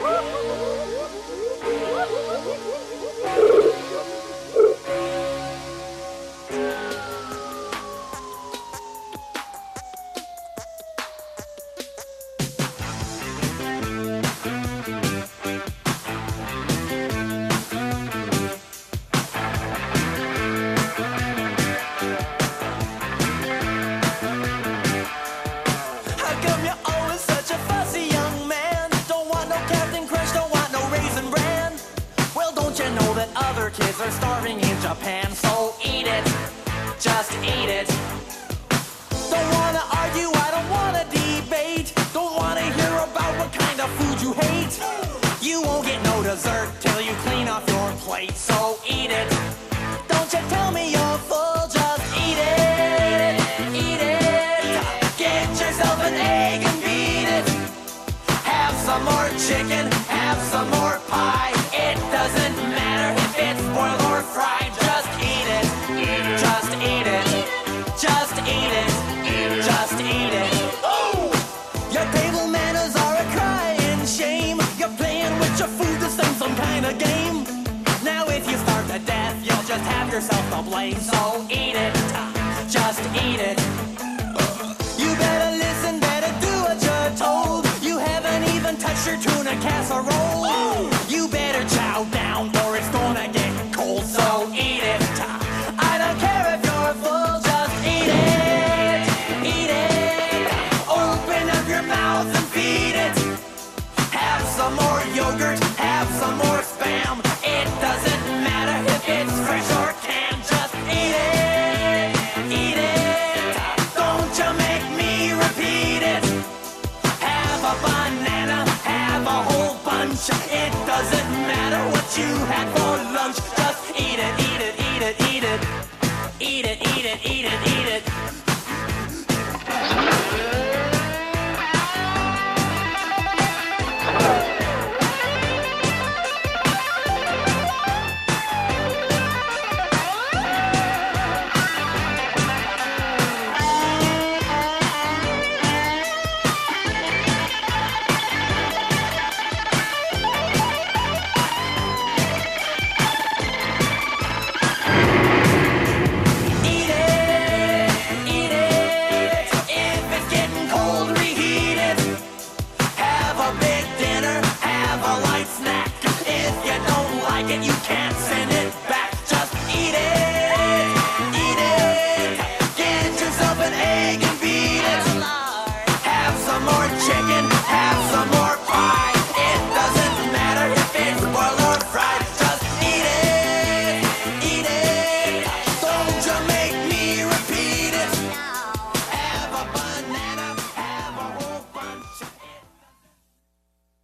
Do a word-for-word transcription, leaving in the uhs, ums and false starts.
Kids are starving in Japan, so eat it, just eat it. Don't wanna argue, I don't wanna debate. Don't wanna hear about what kind of food you hate. You won't get no dessert till you clean off your plate, so eat it. Don't you tell me you're full, just eat it, eat it. Get yourself an egg and beat it. Have some more chicken, have some more pie. It doesn't matter if it's boiled or fried. Just eat it, just eat it, just eat it, just eat it. Oh! Your table manners are a crying shame. You're playing with your food to sing some kind of game. Now if you starve to death, you'll just have yourself to blame. So eat it, just eat it. You better listen, better do what you're told. You haven't even touched your tuna casserole. You better chow down or it's gonna get cold. So eat it. I don't care if you're full, just eat it. Eat it. Open up your mouth and feed it. Have some more yogurt, have some more Spam. It doesn't matter if it's fresh or canned. Just eat it. Eat it. Don't you make me repeat it. Have a banana, have a whole bunch. It doesn't matter what you had for lunch.